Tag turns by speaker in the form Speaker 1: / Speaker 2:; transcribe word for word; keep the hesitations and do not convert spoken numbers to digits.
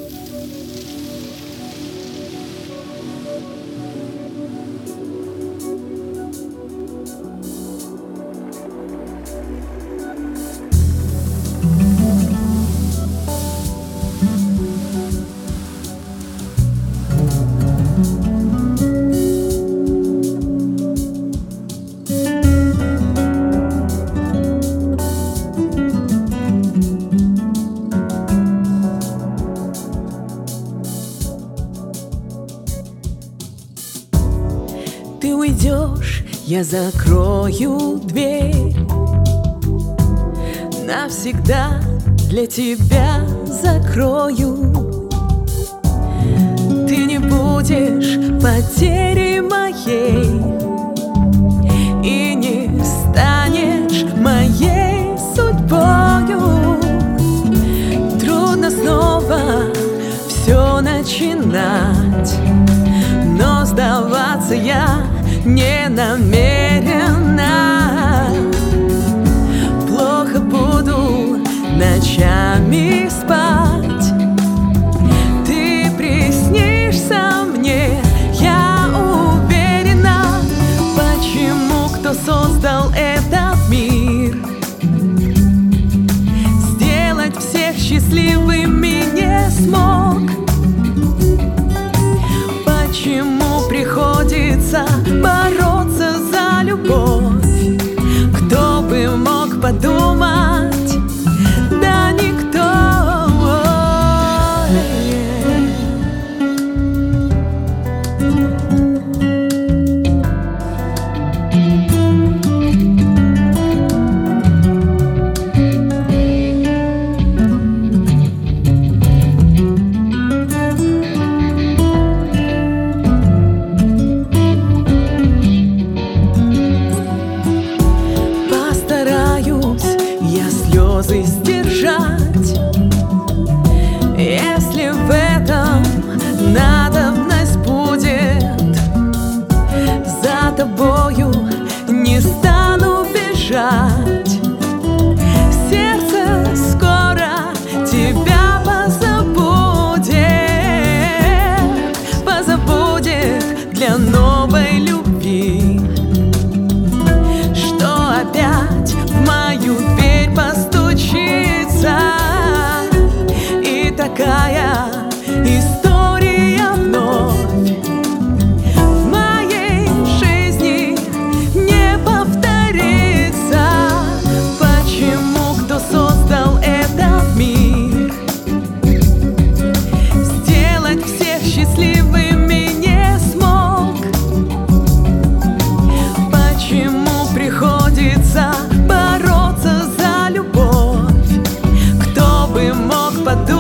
Speaker 1: Ты уйдешь, я закрою дверь. Навсегда для тебя закрою. Ты не будешь потерей моей и не станешь моей судьбою. Трудно снова все начинать, но сдаваться я не намерена. Плохо буду ночами спать. Ты приснишься мне, я уверена. Почему кто создал этот мир сделать всех счастливыми не смог? Почему приходится бороться за любовь? Кто бы мог подумать? Да никто. Слезы сдержать, если в этом надобность будет. За тобою не стану бежать. Сердце скоро тебя позабудет, позабудет для новой любви, что опять в мою дверь постучится. И такая история вновь в моей жизни не повторится. Почему кто создал этот мир сделать всех счастливыми не смог? Почему приходится бороться за любовь? Кто бы мог подумать?